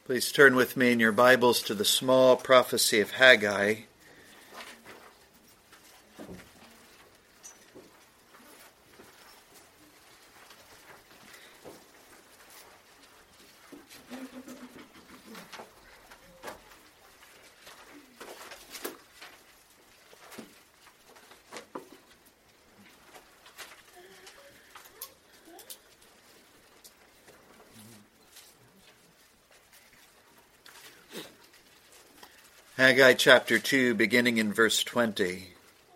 Please turn with me in your Bibles to the small prophecy of Haggai. Haggai chapter 2, beginning in verse 20.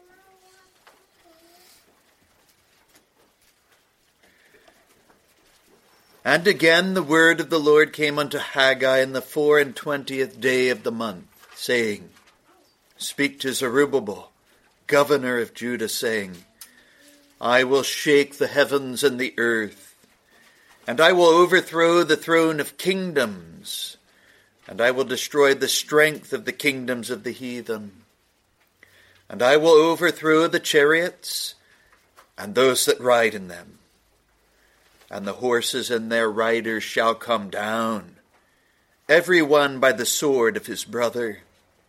And again the word of the Lord came unto Haggai in the 24th day of the month, saying, Speak to Zerubbabel, governor of Judah, saying, I will shake the heavens and the earth, and I will overthrow the throne of kingdoms, and I will destroy the strength of the kingdoms of the heathen. And I will overthrow the chariots and those that ride in them. And the horses and their riders shall come down, every one by the sword of his brother.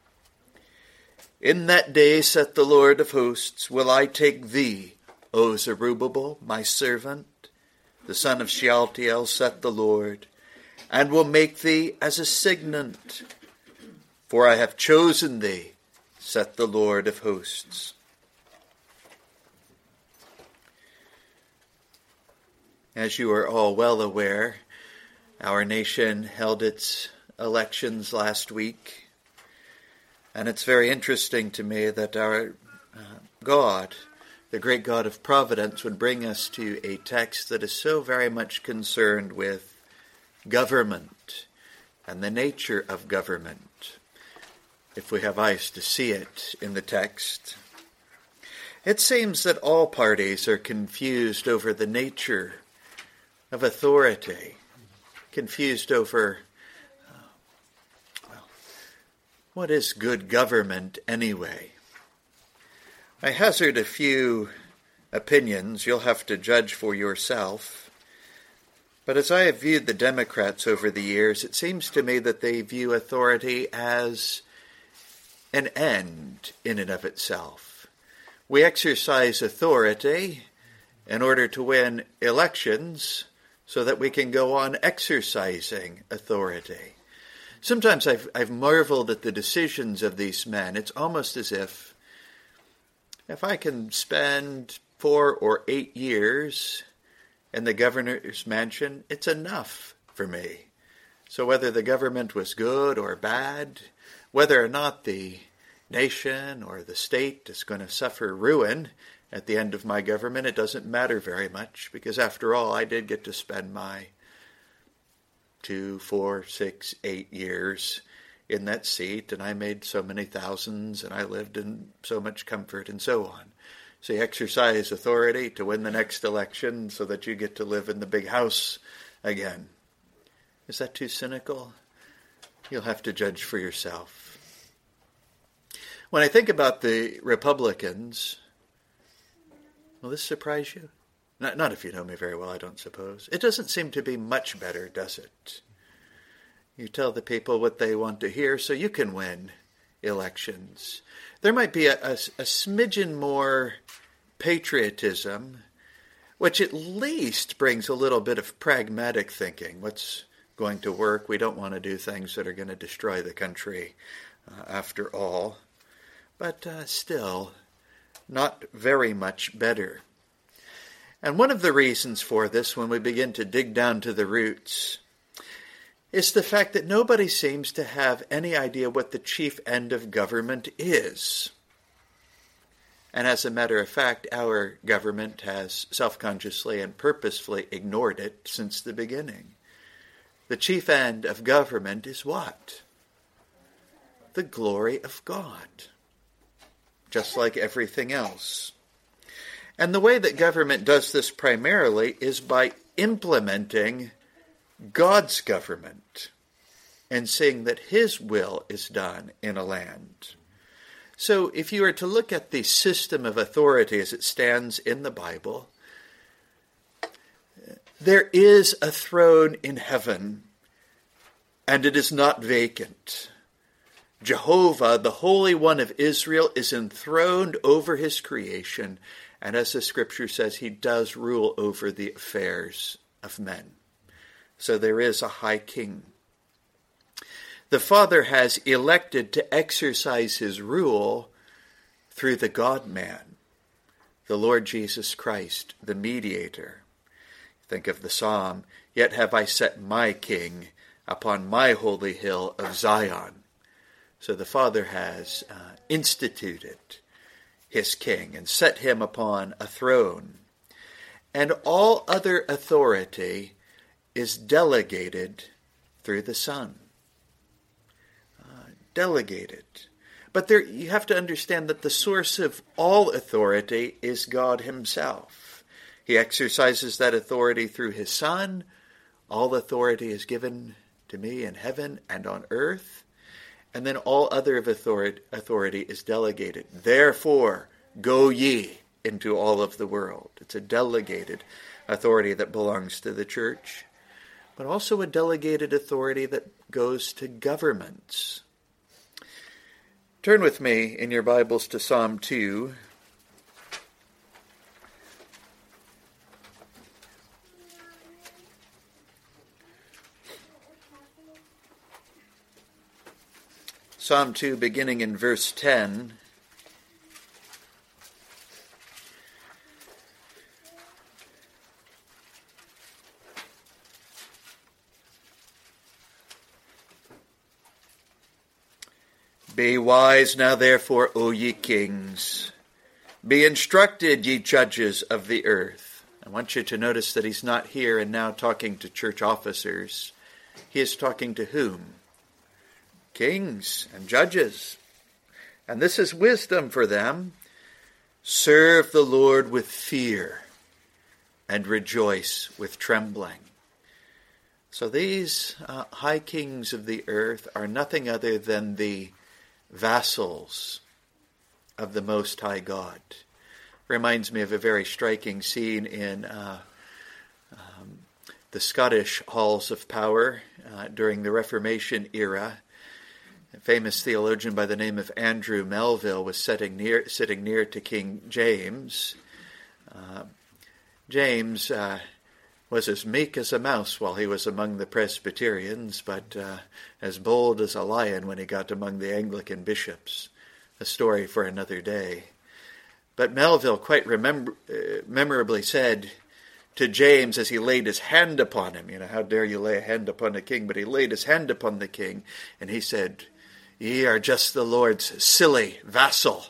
In that day, saith the Lord of hosts, will I take thee, O Zerubbabel, my servant, the son of Shealtiel, saith the Lord, and will make thee as a signet. For I have chosen thee, saith the Lord of hosts. As you are all well aware, our nation held its elections last week. And it's very interesting to me that our God, the great God of providence, would bring us to a text that is so very much concerned with government and the nature of government, if we have eyes to see it in the text. It seems that all parties are confused over the nature of authority, confused over, what is good government anyway? I hazard a few opinions. You'll have to judge for yourself. But as I have viewed the Democrats over the years, it seems to me that they view authority as an end in and of itself. We exercise authority in order to win elections so that we can go on exercising authority. Sometimes I've marveled at the decisions of these men. It's almost as if I can spend 4 or 8 years in the governor's mansion, it's enough for me. So whether the government was good or bad, whether or not the nation or the state is going to suffer ruin at the end of my government, it doesn't matter very much, because after all, I did get to spend my 2, 4, 6, 8 years in that seat, and I made so many thousands, and I lived in so much comfort, and so on. So you exercise authority to win the next election so that you get to live in the big house again. Is that too cynical? You'll have to judge for yourself. When I think about the Republicans, will this surprise you? Not if you know me very well, I don't suppose. It doesn't seem to be much better, does it? You tell the people what they want to hear so you can win elections. There might be a smidgen more patriotism, which at least brings a little bit of pragmatic thinking. What's going to work? We don't want to do things that are going to destroy the country after all. But still, not very much better. And one of the reasons for this, when we begin to dig down to the roots, is the fact that nobody seems to have any idea what the chief end of government is. And as a matter of fact, our government has self-consciously and purposefully ignored it since the beginning. The chief end of government is what? The glory of God, just like everything else. And the way that government does this primarily is by implementing God's government and seeing that his will is done in a land. So if you were to look at the system of authority as it stands in the Bible, there is a throne in heaven and it is not vacant. Jehovah, the Holy One of Israel, is enthroned over his creation, and as the scripture says, he does rule over the affairs of men. So there is a high king. The Father has elected to exercise his rule through the God-man, the Lord Jesus Christ, the mediator. Think of the psalm, "Yet have I set my king upon my holy hill of Zion." So the Father has instituted his king and set him upon a throne. And all other authority is delegated through the Son. Delegated. But there, you have to understand that the source of all authority is God himself. He exercises that authority through his Son. All authority is given to me in heaven and on earth. And then all other authority is delegated. Therefore, go ye into all of the world. It's a delegated authority that belongs to the church, but also a delegated authority that goes to governments. Turn with me in your Bibles to Psalm 2. Psalm 2, beginning in verse 10. Be wise now, therefore, O ye kings. Be instructed, ye judges of the earth. I want you to notice that he's not here and now talking to church officers. He is talking to whom? Kings and judges. And this is wisdom for them. Serve the Lord with fear and rejoice with trembling. So these high kings of the earth are nothing other than the vassals of the Most High God. Reminds me of a very striking scene in the Scottish halls of power during the Reformation era. A famous theologian by the name of Andrew Melville was sitting near to King James. James was as meek as a mouse while he was among the Presbyterians, but as bold as a lion when he got among the Anglican bishops. A story for another day. But Melville quite memorably said to James as he laid his hand upon him, how dare you lay a hand upon a king? But he laid his hand upon the king, and he said, "Ye are just the Lord's silly vassal."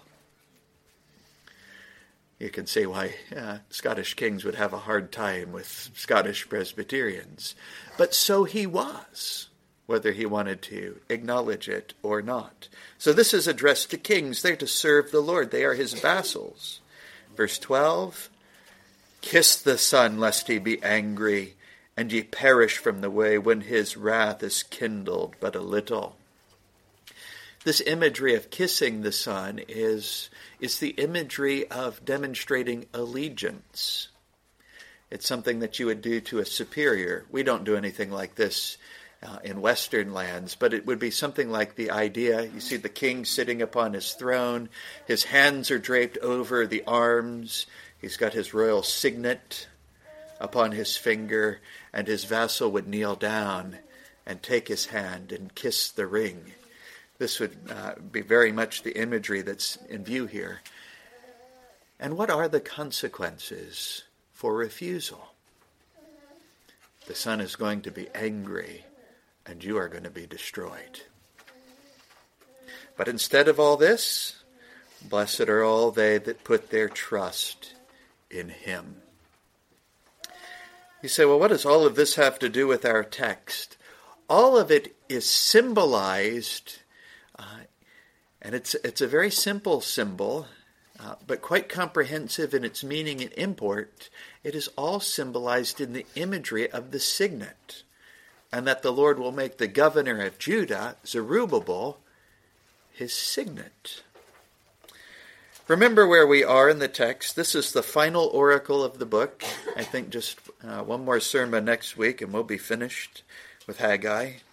You can see why Scottish kings would have a hard time with Scottish Presbyterians. But so he was, whether he wanted to acknowledge it or not. So this is addressed to kings. They're to serve the Lord. They are his vassals. Verse 12, "Kiss the Son, lest he be angry, and ye perish from the way when his wrath is kindled but a little." This imagery of kissing the Son is the imagery of demonstrating allegiance. It's something that you would do to a superior. We don't do anything like this in Western lands, but it would be something like the idea, you see the king sitting upon his throne, his hands are draped over the arms, he's got his royal signet upon his finger, and his vassal would kneel down and take his hand and kiss the ring. This would be very much the imagery that's in view here. And what are the consequences for refusal? The Son is going to be angry, and you are going to be destroyed. But instead of all this, blessed are all they that put their trust in him. You say, well, what does all of this have to do with our text? All of it is symbolized, and it's a very simple symbol, but quite comprehensive in its meaning and import. It is all symbolized in the imagery of the signet, and that the Lord will make the governor of Judah, Zerubbabel, his signet. Remember where we are in the text. This is the final oracle of the book. I think just one more sermon next week and we'll be finished with Haggai.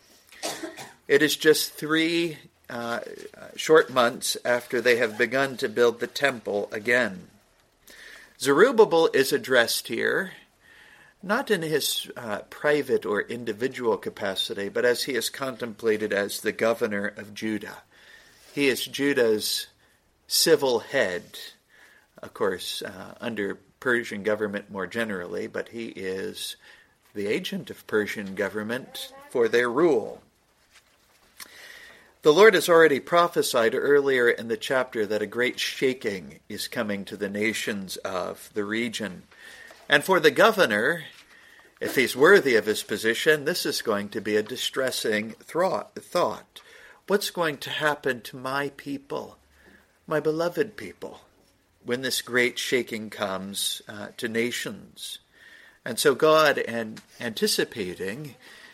It is just 3 short months after they have begun to build the temple again. Zerubbabel is addressed here, not in his private or individual capacity, but as he is contemplated as the governor of Judah. He is Judah's civil head, of course, under Persian government more generally, but he is the agent of Persian government for their rule. The Lord has already prophesied earlier in the chapter that a great shaking is coming to the nations of the region. And for the governor, if he's worthy of his position, this is going to be a distressing thought. What's going to happen to my people, my beloved people, when this great shaking comes to nations? And so God, anticipating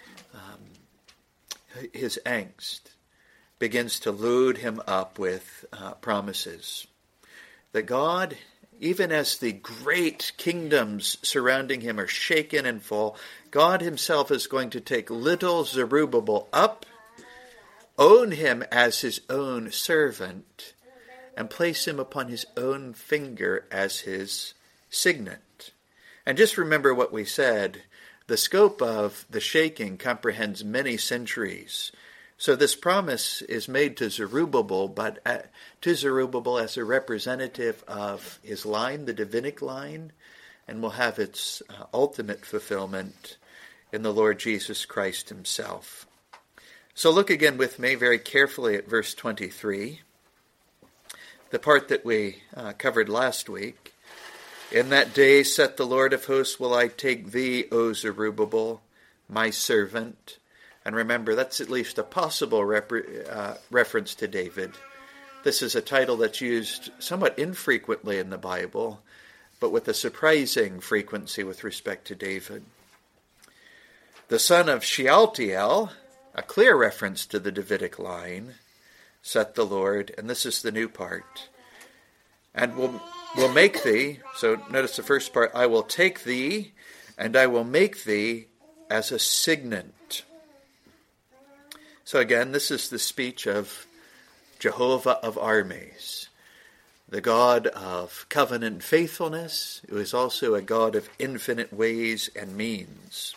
his angst, begins to load him up with promises. That God, even as the great kingdoms surrounding him are shaken and fall, God himself is going to take little Zerubbabel up, own him as his own servant, and place him upon his own finger as his signet. And just remember what we said, the scope of the shaking comprehends many centuries. So this promise is made to Zerubbabel, but to Zerubbabel as a representative of his line, the Davidic line, and will have its ultimate fulfillment in the Lord Jesus Christ himself. So look again with me very carefully at verse 23, the part that we covered last week. In that day, saith the Lord of hosts, will I take thee, O Zerubbabel, my servant. And remember, that's at least a possible reference to David. This is a title that's used somewhat infrequently in the Bible, but with a surprising frequency with respect to David. The son of Shealtiel, a clear reference to the Davidic line, saith the Lord, and this is the new part, and will make thee, so notice the first part, I will take thee, and I will make thee as a signet. So again, this is the speech of Jehovah of armies, the God of covenant faithfulness, who is also a God of infinite ways and means.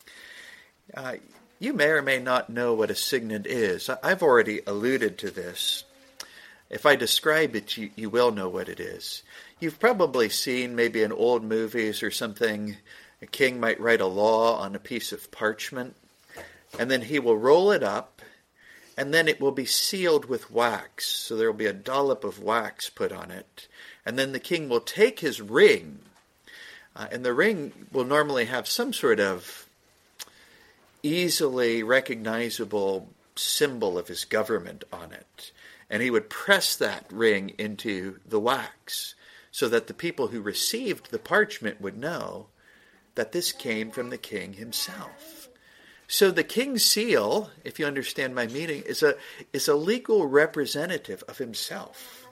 You may or may not know what a signet is. I've already alluded to this. If I describe it, you will know what it is. You've probably seen maybe in old movies or something, a king might write a law on a piece of parchment, and then he will roll it up, and then it will be sealed with wax. So there will be a dollop of wax put on it. And then the king will take his ring, and the ring will normally have some sort of easily recognizable symbol of his government on it. And he would press that ring into the wax so that the people who received the parchment would know that this came from the king himself. So the king's seal, if you understand my meaning, is a legal representative of himself.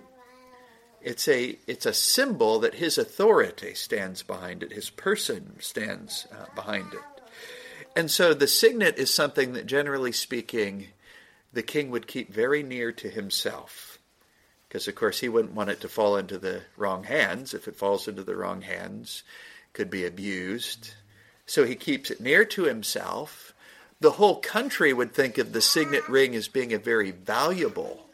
It's a symbol that his authority stands behind it, his person stands behind it. And so the signet is something that, generally speaking, the king would keep very near to himself. Because, of course, he wouldn't want it to fall into the wrong hands. If it falls into the wrong hands, it could be abused. So he keeps it near to himself. The whole country would think of the signet ring as being a very valuable,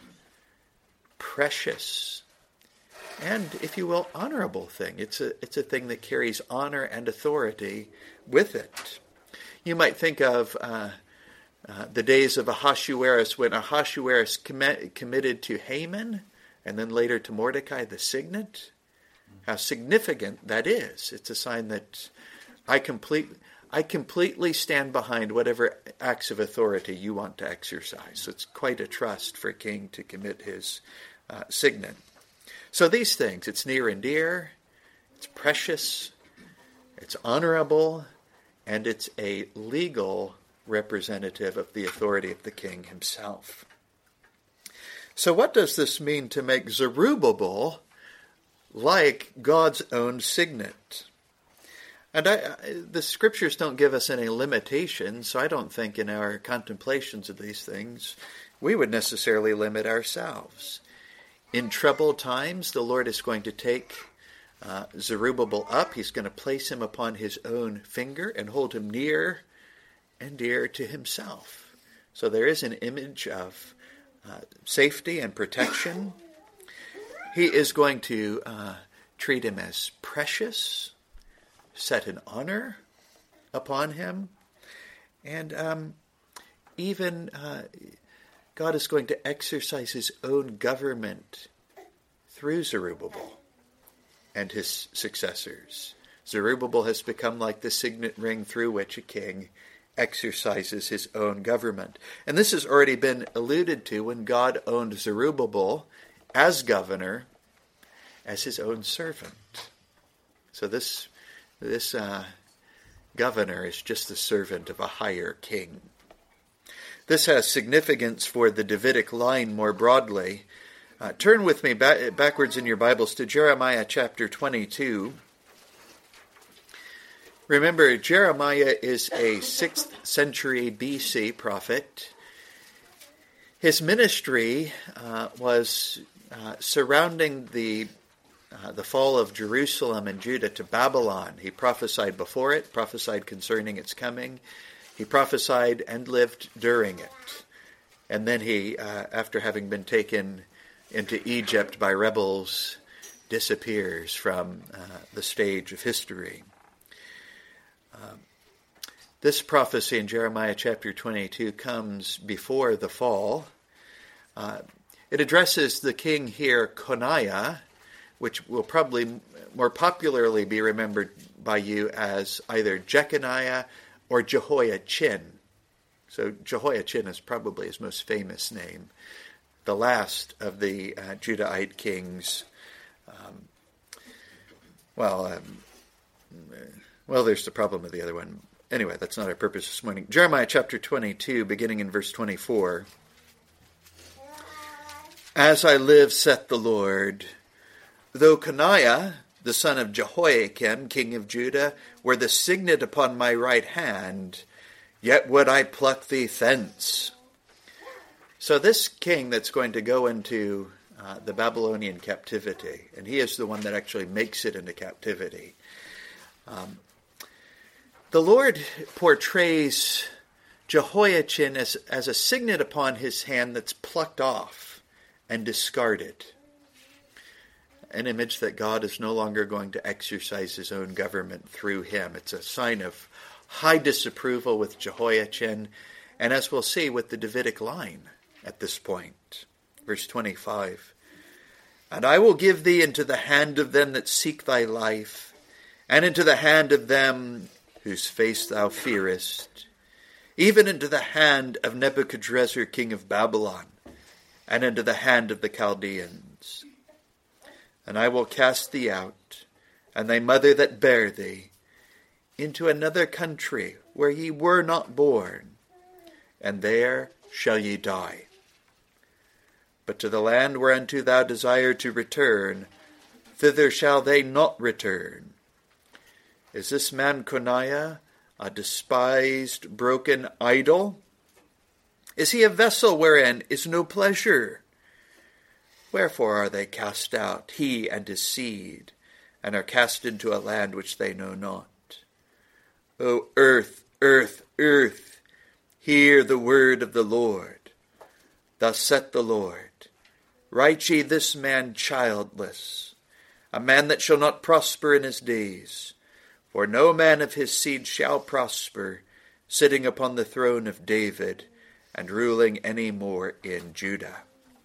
precious, and, if you will, honorable thing. It's a thing that carries honor and authority with it. You might think of the days of Ahasuerus, when Ahasuerus committed to Haman and then later to Mordecai the signet. How significant that is. It's a sign that I completely stand behind whatever acts of authority you want to exercise. So it's quite a trust for a king to commit his signet. So these things, it's near and dear, it's precious, it's honorable, and it's a legal representative of the authority of the king himself. So what does this mean to make Zerubbabel like God's own signet? And the scriptures don't give us any limitations, so I don't think in our contemplations of these things we would necessarily limit ourselves. In troubled times, the Lord is going to take Zerubbabel up. He's going to place him upon his own finger and hold him near and dear to himself. So there is an image of safety and protection. He is going to treat him as precious, set an honor upon him, and even God is going to exercise his own government through Zerubbabel and his successors. Zerubbabel has become like the signet ring through which a king exercises his own government. And this has already been alluded to when God owned Zerubbabel as governor, as his own servant. So this governor is just the servant of a higher king. This has significance for the Davidic line more broadly. Turn with me backwards in your Bibles to Jeremiah chapter 22. Remember, Jeremiah is a 6th century BC prophet. His ministry was surrounding the fall of Jerusalem and Judah to Babylon. He prophesied before it, prophesied concerning its coming. He prophesied and lived during it. And then he, after having been taken into Egypt by rebels, disappears from the stage of history. This prophecy in Jeremiah chapter 22 comes before the fall. It addresses the king here, Coniah, which will probably more popularly be remembered by you as either Jeconiah or Jehoiachin. So Jehoiachin is probably his most famous name, the last of the Judahite kings. Well, there's the problem with the other one. Anyway, that's not our purpose this morning. Jeremiah chapter 22, beginning in verse 24. As I live, saith the Lord, though Coniah, the son of Jehoiakim, king of Judah, were the signet upon my right hand, yet would I pluck thee thence. So this king that's going to go into the Babylonian captivity, and he is the one that actually makes it into captivity. The Lord portrays Jehoiachin as a signet upon his hand that's plucked off and discarded. An image that God is no longer going to exercise his own government through him. It's a sign of high disapproval with Jehoiachin, and as we'll see, with the Davidic line at this point. Verse 25. And I will give thee into the hand of them that seek thy life, and into the hand of them whose face thou fearest, even into the hand of Nebuchadrezzar king of Babylon, and into the hand of the Chaldeans. And I will cast thee out, and thy mother that bare thee, into another country where ye were not born, and there shall ye die. But to the land whereunto thou desire to return, thither shall they not return. Is this man Coniah a despised, broken idol? Is he a vessel wherein is no pleasure? Wherefore are they cast out, he and his seed, and are cast into a land which they know not? O earth, earth, earth, hear the word of the Lord. Thus saith the Lord, write ye this man childless, a man that shall not prosper in his days. For no man of his seed shall prosper, sitting upon the throne of David, and ruling any more in Judah.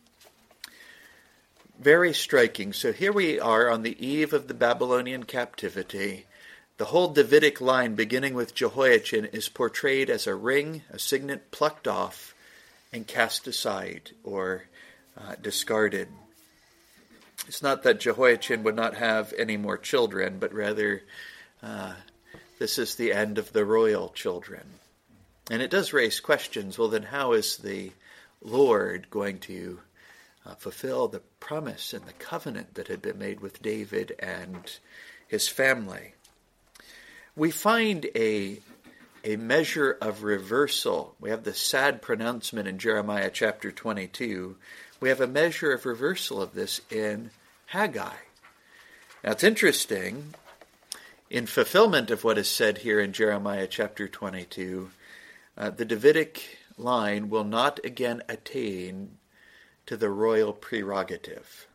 Very striking. So here we are on the eve of the Babylonian captivity. The whole Davidic line, beginning with Jehoiachin, is portrayed as a ring, a signet plucked off and cast aside or discarded. It's not that Jehoiachin would not have any more children, but rather this is the end of the royal children. And it does raise questions. Well, then how is the Lord going to fulfill the promise and the covenant that had been made with David and his family? we find a measure of reversal. We have the sad pronouncement in Jeremiah chapter 22. We have a measure of reversal of this in Haggai. Now it's interesting, in fulfillment of what is said here in Jeremiah chapter 22, the Davidic line will not again attain to the royal prerogative.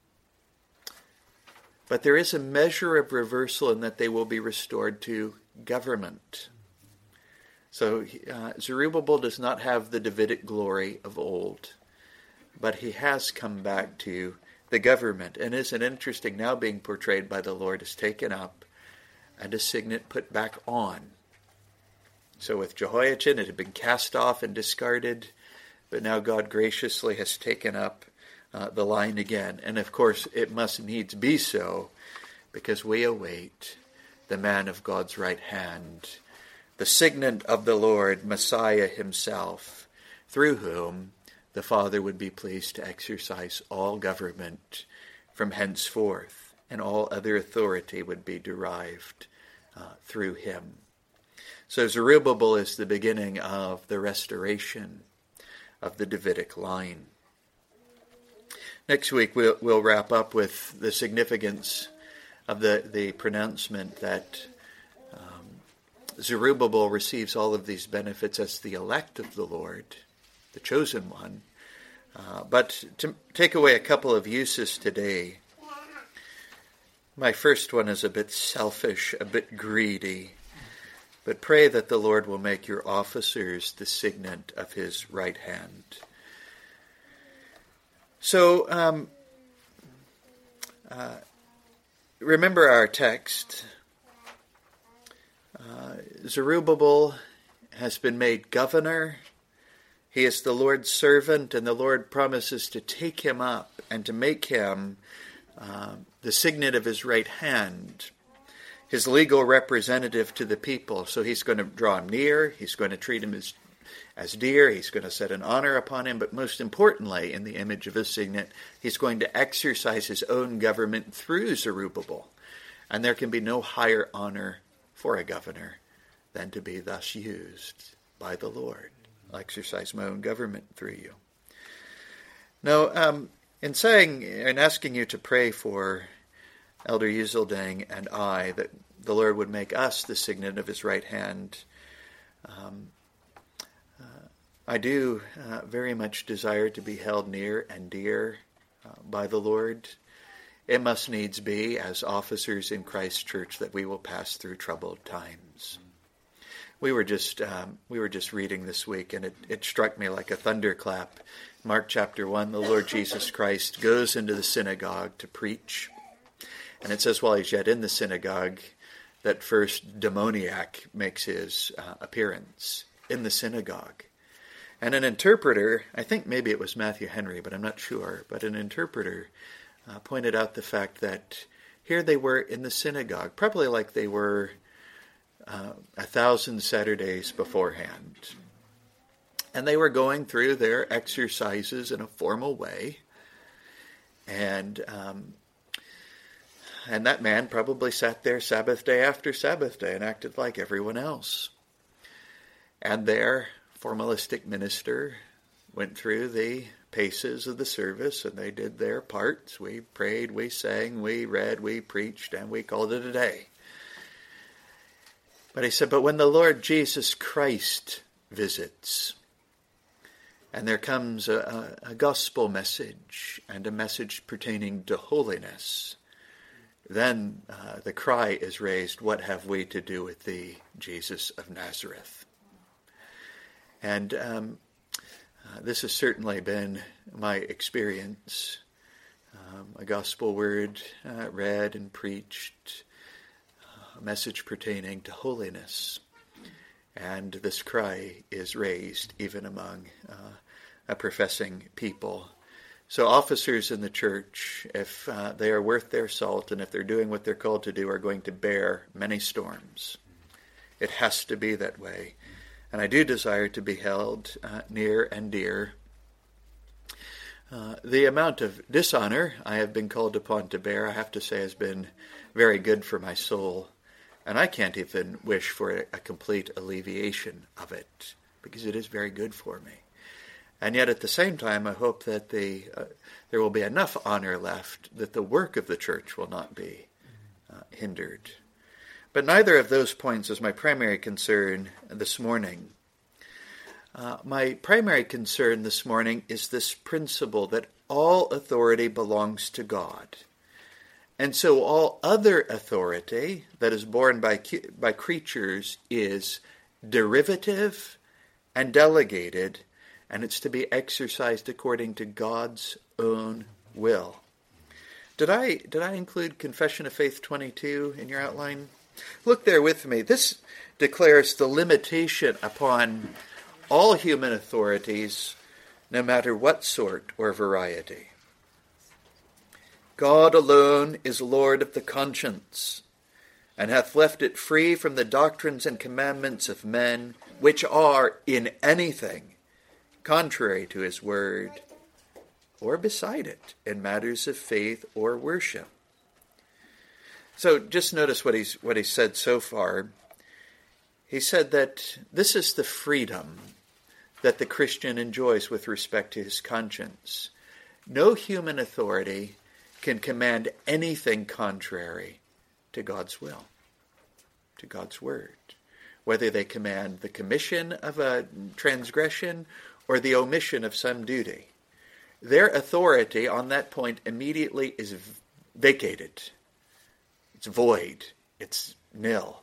But there is a measure of reversal in that they will be restored to government. So Zerubbabel does not have the Davidic glory of old, but he has come back to the government, and isn't interesting, now being portrayed by the Lord as taken up and a signet put back on. So with Jehoiachin, it had been cast off and discarded, but now God graciously has taken up the line again. And of course, it must needs be so, because we await the man of God's right hand, the signet of the Lord, Messiah himself, through whom the Father would be pleased to exercise all government from henceforth, and all other authority would be derived through him. So Zerubbabel is the beginning of the restoration of the Davidic line. Next week we'll wrap up with the significance of the pronouncement that Zerubbabel receives all of these benefits as the elect of the Lord, the chosen one. But to take away a couple of uses today, my first one is a bit selfish, a bit greedy, but pray that the Lord will make your officers the signet of his right hand. So, remember our text. Zerubbabel has been made governor. He is the Lord's servant, and the Lord promises to take him up and to make him the signet of his right hand, his legal representative to the people. So he's going to draw him near, he's going to treat him as dear, he's going to set an honor upon him, but most importantly, in the image of his signet, he's going to exercise his own government through Zerubbabel. And there can be no higher honor for a governor than to be thus used by the Lord. I'll exercise my own government through you. Now, in saying and asking you to pray for Elder Yuselding and I, that the Lord would make us the signet of his right hand, I do very much desire to be held near and dear by the Lord. It must needs be, as officers in Christ's church, that we will pass through troubled times. We were just reading this week, and it struck me like a thunderclap. Mark chapter 1, the Lord Jesus Christ goes into the synagogue to preach. And it says while he's yet in the synagogue, that first demoniac makes his appearance in the synagogue. And an interpreter, I think maybe it was Matthew Henry, but I'm not sure, but an interpreter pointed out the fact that here they were in the synagogue, probably like they were 1,000 Saturdays beforehand. And they were going through their exercises in a formal way. And that man probably sat there Sabbath day after Sabbath day and acted like everyone else. And their formalistic minister went through the paces of the service, and they did their parts. We prayed, we sang, we read, we preached, and we called it a day. But he said, but when the Lord Jesus Christ visits, and there comes a gospel message and a message pertaining to holiness, then the cry is raised, what have we to do with thee, Jesus of Nazareth? And this has certainly been my experience. A gospel word read and preached, a message pertaining to holiness. And this cry is raised even among a professing people. So officers in the church, if they are worth their salt and if they're doing what they're called to do, are going to bear many storms. It has to be that way. And I do desire to be held near and dear. The amount of dishonor I have been called upon to bear, I have to say, has been very good for my soul. And I can't even wish for a complete alleviation of it, because it is very good for me. And yet at the same time, I hope that there will be enough honor left that the work of the church will not be hindered. But neither of those points is my primary concern this morning. My primary concern this morning is this principle that all authority belongs to God. And so all other authority that is borne by creatures is derivative and delegated, and it's to be exercised according to God's own will. Did I include Confession of Faith 22 in your outline? Look there with me. This declares the limitation upon all human authorities, no matter what sort or variety. God alone is Lord of the conscience, and hath left it free from the doctrines and commandments of men, which are in anything contrary to his word, or beside it in matters of faith or worship. So just notice what he's said so far. He said that this is the freedom that the Christian enjoys with respect to his conscience. No human authority can command anything contrary to God's will, to God's word, whether they command the commission of a transgression or the omission of some duty. Their authority on that point immediately is vacated. It's void. It's nil.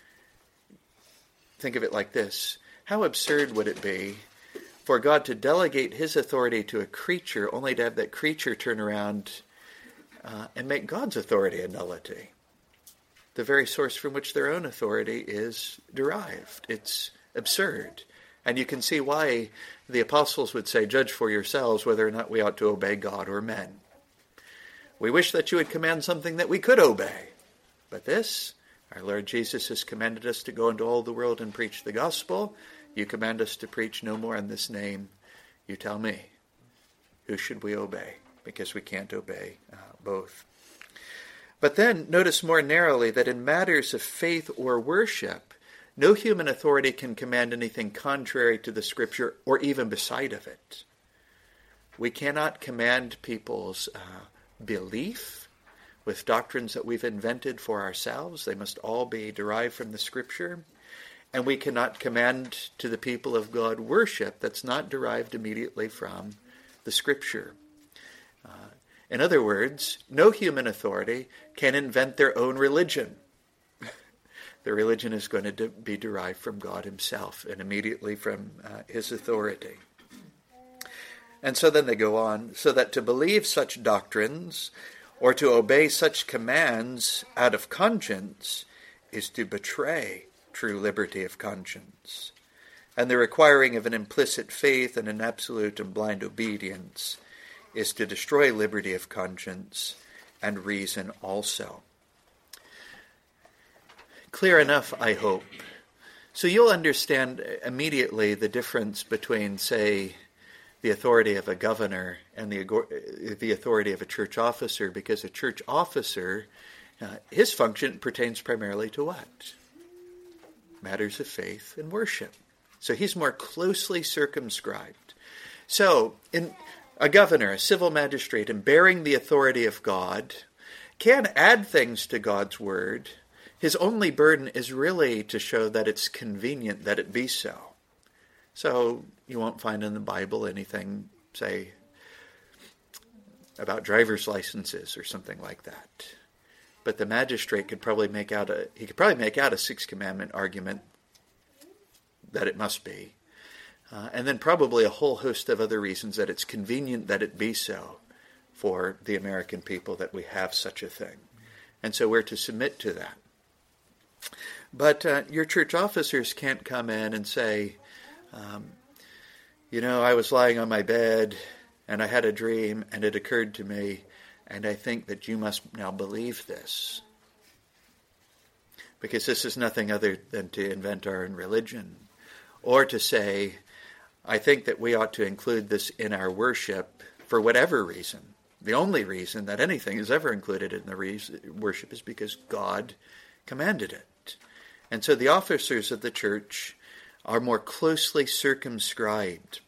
Think of it like this. How absurd would it be for God to delegate his authority to a creature only to have that creature turn around and make God's authority a nullity? The very source from which their own authority is derived. It's absurd. And you can see why the apostles would say, judge for yourselves whether or not we ought to obey God or men. We wish that you would command something that we could obey. But this, our Lord Jesus has commanded us to go into all the world and preach the gospel. You command us to preach no more in this name. You tell me, who should we obey? Because we can't obey both. But then notice more narrowly that in matters of faith or worship, no human authority can command anything contrary to the Scripture or even beside of it. We cannot command people's belief with doctrines that we've invented for ourselves. They must all be derived from the Scripture. And we cannot command to the people of God worship that's not derived immediately from the Scripture. In other words, no human authority can invent their own religion. The religion is going to be derived from God himself and immediately from his authority. And so then they go on, so that to believe such doctrines or to obey such commands out of conscience is to betray true liberty of conscience. And the requiring of an implicit faith and an absolute and blind obedience is to destroy liberty of conscience and reason also. Clear enough, I hope. So you'll understand immediately the difference between, say, the authority of a governor and the authority of a church officer, because a church officer, his function pertains primarily to what? Matters of faith and worship. So he's more closely circumscribed. So in a governor, a civil magistrate, in bearing the authority of God, can add things to God's word. His only burden is really to show that it's convenient that it be so. So you won't find in the Bible anything, say, about driver's licenses or something like that. But the magistrate could probably make out a Sixth Commandment argument that it must be. And then probably a whole host of other reasons that it's convenient that it be so for the American people that we have such a thing. And so we're to submit to that. But your church officers can't come in and say, I was lying on my bed and I had a dream and it occurred to me, and I think that you must now believe this. Because this is nothing other than to invent our own religion. Or to say, I think that we ought to include this in our worship for whatever reason. The only reason that anything is ever included in the worship is because God commanded it. And so the officers of the church are more closely circumscribed.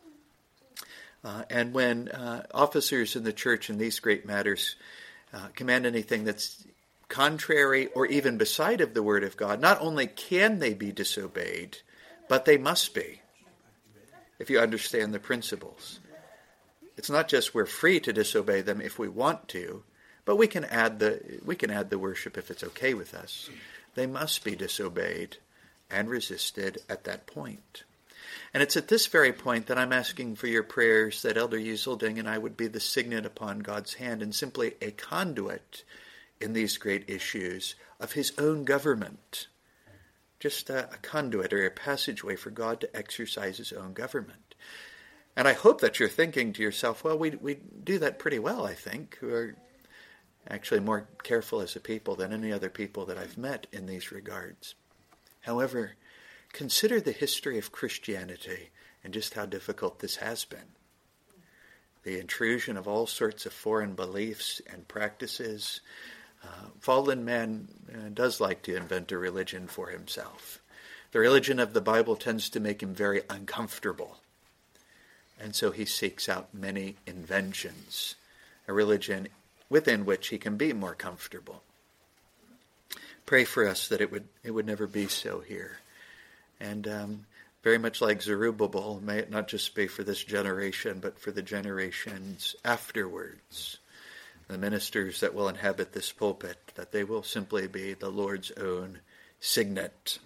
And when officers in the church in these great matters command anything that's contrary or even beside of the word of God, not only can they be disobeyed, but they must be, if you understand the principles. It's not just we're free to disobey them if we want to, but we can add the worship if it's okay with us. They must be disobeyed and resisted at that point. And it's at this very point that I'm asking for your prayers that Elder Yselding and I would be the signet upon God's hand and simply a conduit in these great issues of his own government. Just a conduit or a passageway for God to exercise his own government. And I hope that you're thinking to yourself, well, we do that pretty well, I think. We're actually more careful as a people than any other people that I've met in these regards. However, consider the history of Christianity and just how difficult this has been. The intrusion of all sorts of foreign beliefs and practices. Fallen man does like to invent a religion for himself. The religion of the Bible tends to make him very uncomfortable. And so he seeks out many inventions, a religion within which he can be more comfortable. Pray for us that it would never be so here. And very much like Zerubbabel, may it not just be for this generation, but for the generations afterwards. The ministers that will inhabit this pulpit, that they will simply be the Lord's own signet.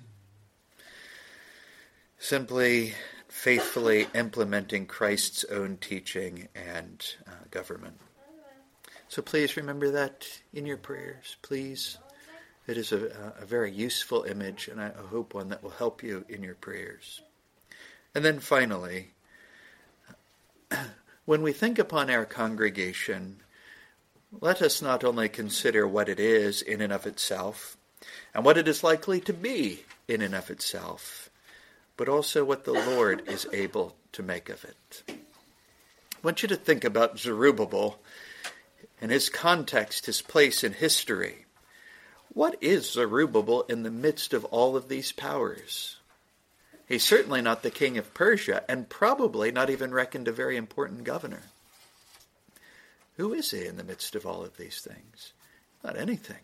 Simply, faithfully implementing Christ's own teaching and government. So please remember that in your prayers, please. It is a very useful image, and I hope one that will help you in your prayers. And then finally, when we think upon our congregation, let us not only consider what it is in and of itself, and what it is likely to be in and of itself, but also what the Lord is able to make of it. I want you to think about Zerubbabel and his context, his place in history. What is Zerubbabel in the midst of all of these powers? He's certainly not the king of Persia, and probably not even reckoned a very important governor. Who is he in the midst of all of these things? Not anything.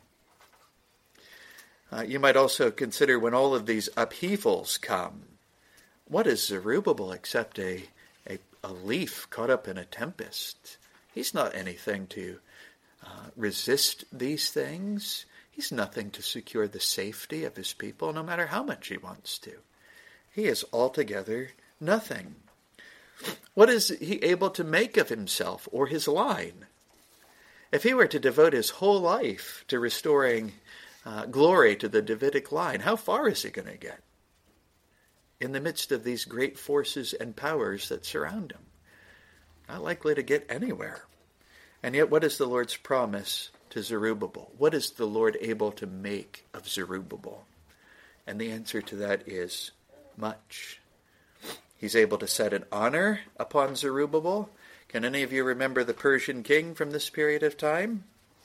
You might also consider when all of these upheavals come, what is Zerubbabel except a leaf caught up in a tempest? He's not anything to resist these things. He's nothing to secure the safety of his people, no matter how much he wants to. He is altogether nothing. What is he able to make of himself or his line? If he were to devote his whole life to restoring glory to the Davidic line, how far is he going to get? In the midst of these great forces and powers that surround him. Not likely to get anywhere. And yet, what is the Lord's promise to Zerubbabel? What is the Lord able to make of Zerubbabel? And the answer to that is much. He's able to set an honor upon Zerubbabel. Can any of you remember the Persian king from this period of time?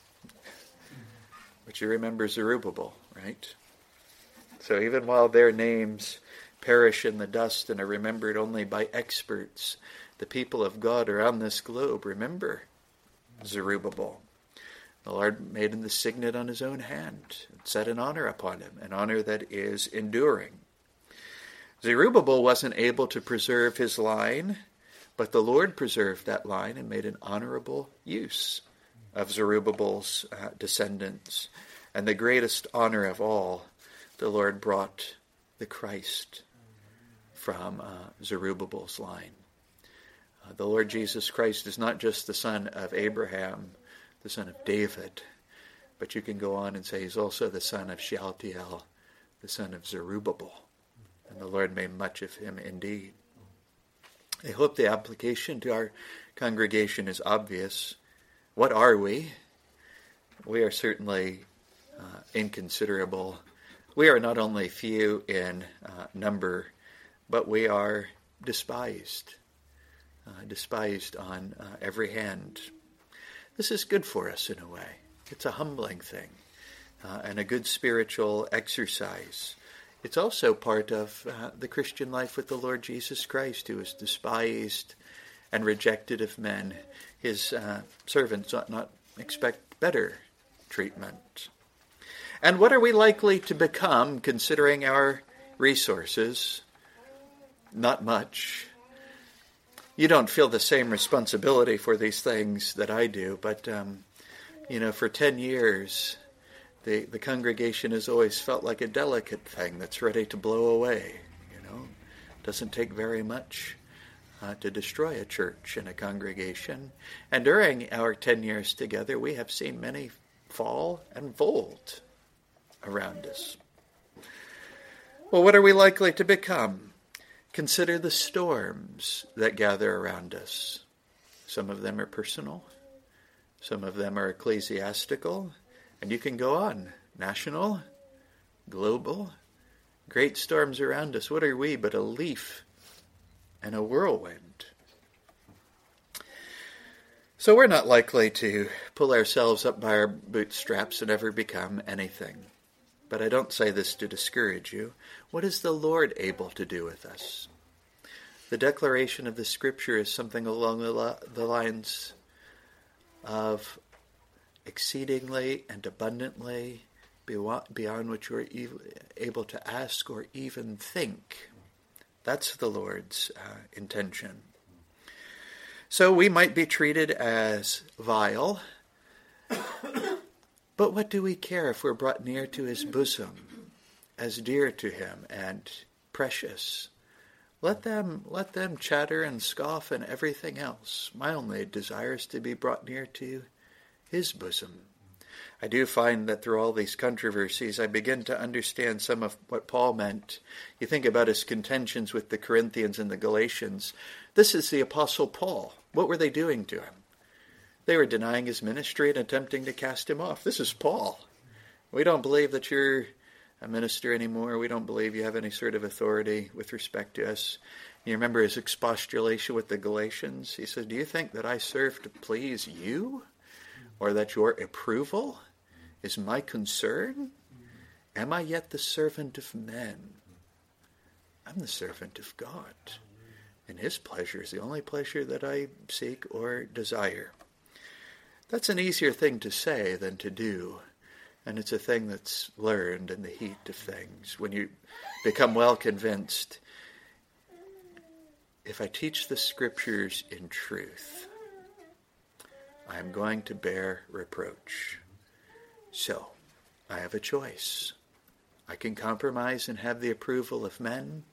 But you remember Zerubbabel, right? So even while their names perish in the dust and are remembered only by experts, the people of God around this globe remember Zerubbabel. The Lord made him the signet on his own hand, and set an honor upon him, an honor that is enduring. Zerubbabel wasn't able to preserve his line, but the Lord preserved that line and made an honorable use of Zerubbabel's descendants. And the greatest honor of all, the Lord brought the Christ from Zerubbabel's line. The Lord Jesus Christ is not just the son of Abraham, the son of David, but you can go on and say he's also the son of Shealtiel, the son of Zerubbabel. And the Lord made much of him indeed. I hope the application to our congregation is obvious. What are we? We are certainly inconsiderable. We are not only few in number, but we are despised. Despised on every hand. This is good for us in a way. It's a humbling thing. and a good spiritual exercise. It's also part of the Christian life with the Lord Jesus Christ, who is despised and rejected of men. His servants ought not expect better treatment. And what are we likely to become, considering our resources? Not much. You don't feel the same responsibility for these things that I do, but, for 10 years, the congregation has always felt like a delicate thing that's ready to blow away. Doesn't take very much to destroy a church and a congregation. And during our 10 years together, we have seen many fall and fold around us. Well, what are we likely to become? Consider the storms that gather around us. Some of them are personal. Some of them are ecclesiastical. And you can go on. National, global, great storms around us. What are we but a leaf and a whirlwind? So we're not likely to pull ourselves up by our bootstraps and ever become anything. But I don't say this to discourage you. What is the Lord able to do with us? The declaration of the Scripture is something along the lines of exceedingly and abundantly beyond what you are able to ask or even think. That's the Lord's intention. So we might be treated as vile, but what do we care if we're brought near to his bosom, as dear to him and precious? Let them chatter and scoff and everything else. My only desire is to be brought near to his bosom. I do find that through all these controversies, I begin to understand some of what Paul meant. You think about his contentions with the Corinthians and the Galatians. This is the Apostle Paul. What were they doing to him? They were denying his ministry and attempting to cast him off. This is Paul. We don't believe that you're a minister anymore. We don't believe you have any sort of authority with respect to us. You remember his expostulation with the Galatians? He said, do you think that I serve to please you? Or that your approval is my concern? Am I yet the servant of men? I'm the servant of God. And his pleasure is the only pleasure that I seek or desire. That's an easier thing to say than to do. And it's a thing that's learned in the heat of things. When you become well convinced, if I teach the Scriptures in truth, I am going to bear reproach. So, I have a choice. I can compromise and have the approval of men,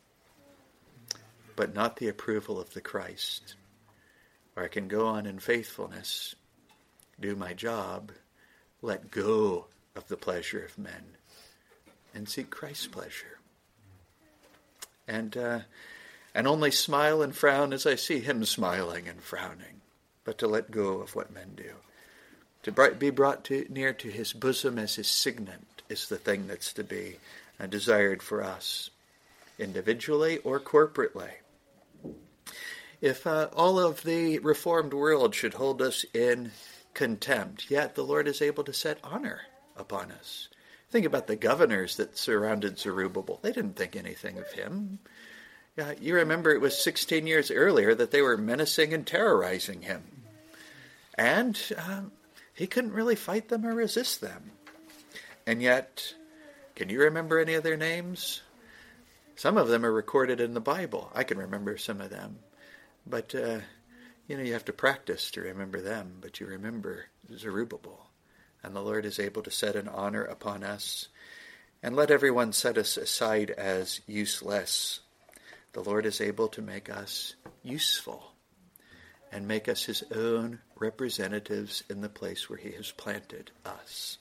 but not the approval of the Christ. Or I can go on in faithfulness, do my job, let go of the pleasure of men, and seek Christ's pleasure. And only smile and frown as I see him smiling and frowning, but to let go of what men do. To be brought near to his bosom as his signet is the thing that's to be desired for us, individually or corporately. If all of the Reformed world should hold us in contempt, yet the Lord is able to set honor upon us. Think about the governors that surrounded Zerubbabel. They didn't think anything of him. You remember it was 16 years earlier that they were menacing and terrorizing him. And he couldn't really fight them or resist them. And yet, can you remember any of their names? Some of them are recorded in the Bible. I can remember some of them. But, you have to practice to remember them. But you remember Zerubbabel. And the Lord is able to set an honor upon us. And let everyone set us aside as useless. The Lord is able to make us useful and make us his own representatives in the place where he has planted us.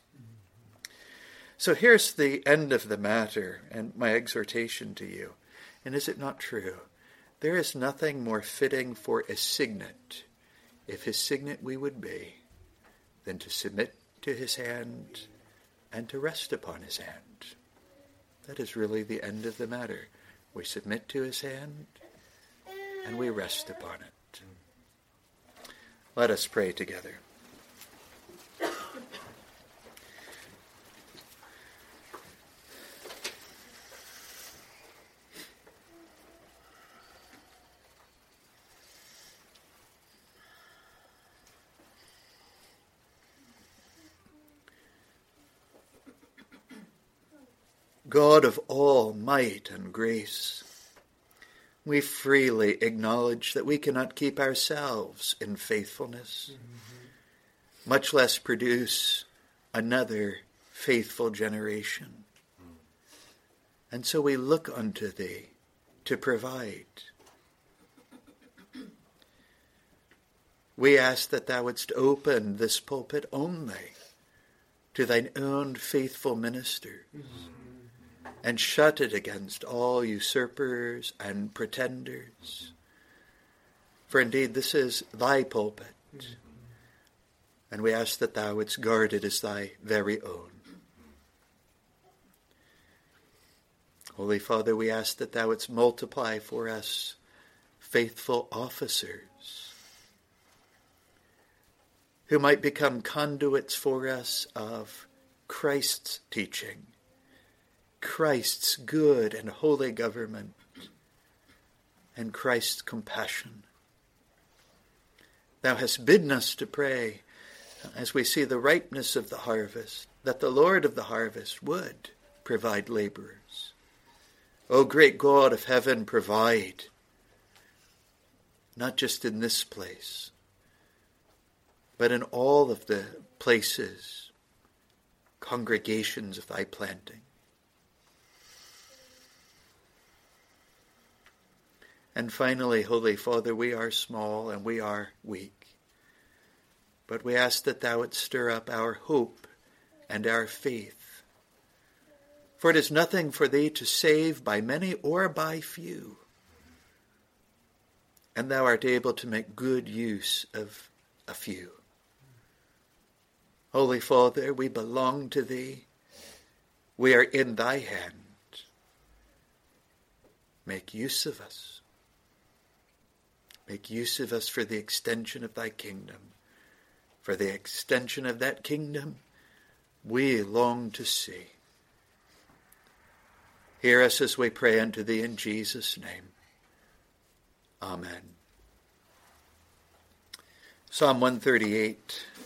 So here's the end of the matter and my exhortation to you. And is it not true? There is nothing more fitting for a signet, if his signet we would be, than to submit to his hand and to rest upon his hand. That is really the end of the matter. We submit to his hand and we rest upon it. Let us pray together. God of all might and grace, we freely acknowledge that we cannot keep ourselves in faithfulness, much less produce another faithful generation. And so we look unto thee to provide. We ask that thou wouldst open this pulpit only to thine own faithful ministers, and shut it against all usurpers and pretenders. For indeed this is thy pulpit, and we ask that thou wouldst guard it as thy very own. Holy Father, we ask that thou wouldst multiply for us faithful officers who might become conduits for us of Christ's teaching, Christ's good and holy government, and Christ's compassion. Thou hast bidden us to pray, as we see the ripeness of the harvest, that the Lord of the harvest would provide laborers. O great God of heaven, provide, not just in this place, but in all of the places, congregations of thy planting. And finally, Holy Father, we are small and we are weak, but we ask that thou wouldst stir up our hope and our faith. For it is nothing for thee to save by many or by few, and thou art able to make good use of a few. Holy Father, we belong to thee. We are in thy hand. Make use of us. Make use of us for the extension of thy kingdom. For the extension of that kingdom we long to see. Hear us as we pray unto thee in Jesus' name. Amen. Psalm 138.